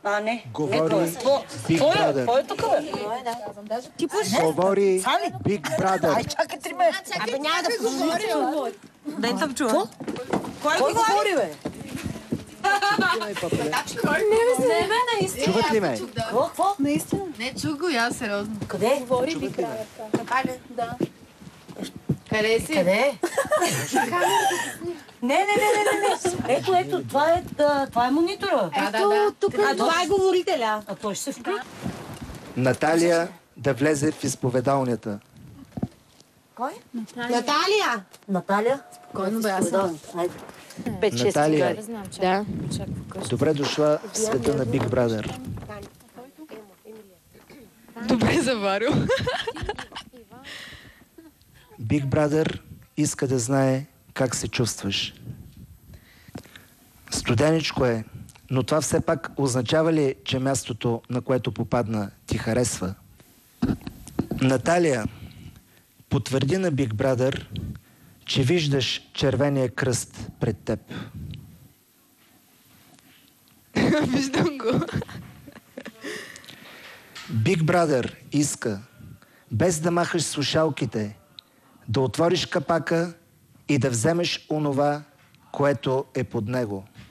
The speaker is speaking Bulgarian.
А, не. Говори Big Brother. Твой е тук, бе. Ти пушиш? Говори Big Brother. Ай, чакай 3 месеца. Абе, няма да говори. Да не съм чула. Кой говори, бе? Чуват ли ме? Какво? Наистина? Не, чух го, аз сериозно. Къде? Говори Big Brother. Наталя? Да. Къде си? Къде? Не. Ето, това е монитора. Да. Тук. Това е говорителя. А той ще се включи. Наталия да влезе в изповедалнята. Кой? Наталия? Спокойно бе, аз съм. Наталия, Да. добре дошла в света на Big Brother. Добре заварил. Big Brother иска да знае как се чувстваш. Студеничко е, но това все пак означава ли, че мястото, на което попадна, ти харесва? Наталия, потвърди на Big Brother, че виждаш червения кръст пред теб. Виждам го. Big Brother иска, без да махаш слушалките, да отвориш капака и да вземеш онова, което е под него.